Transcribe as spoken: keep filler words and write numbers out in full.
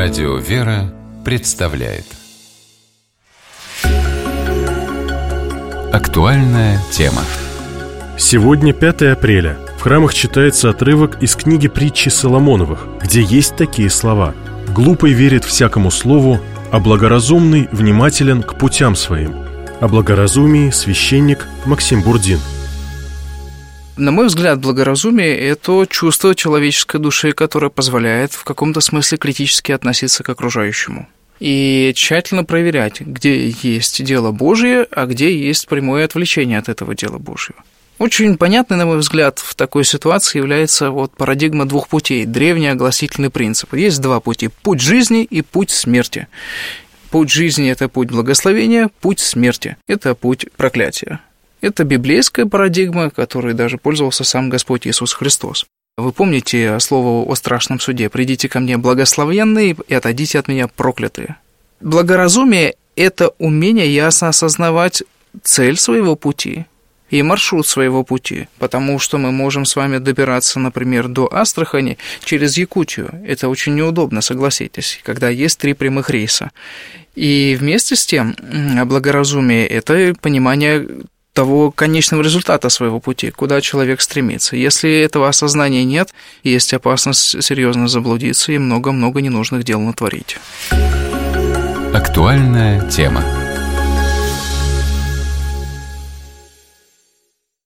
Радио «Вера» представляет актуальная тема. Сегодня пятое апреля. В храмах читается отрывок из книги притчи Соломоновых, где есть такие слова: «Глупый верит всякому слову, а благоразумный внимателен к путям своим». О благоразумии священник Максим Бурдин. На мой взгляд, благоразумие – это чувство человеческой души, которое позволяет в каком-то смысле критически относиться к окружающему и тщательно проверять, где есть дело Божие, а где есть прямое отвлечение от этого дела Божьего. Очень понятной, на мой взгляд, в такой ситуации является вот парадигма двух путей, древний огласительный принцип. Есть два пути – путь жизни и путь смерти. Путь жизни – это путь благословения, путь смерти – это путь проклятия. Это библейская парадигма, которой даже пользовался сам Господь Иисус Христос. Вы помните слово о страшном суде: «Придите ко мне, благословенные, и отойдите от меня, проклятые». Благоразумие – это умение ясно осознавать цель своего пути и маршрут своего пути, потому что мы можем с вами добираться, например, до Астрахани через Якутию. Это очень неудобно, согласитесь, когда есть три прямых рейса. И вместе с тем благоразумие – это понимание того конечного результата своего пути, куда человек стремится. Если этого осознания нет, есть опасность серьезно заблудиться и много-много ненужных дел натворить. Актуальная тема.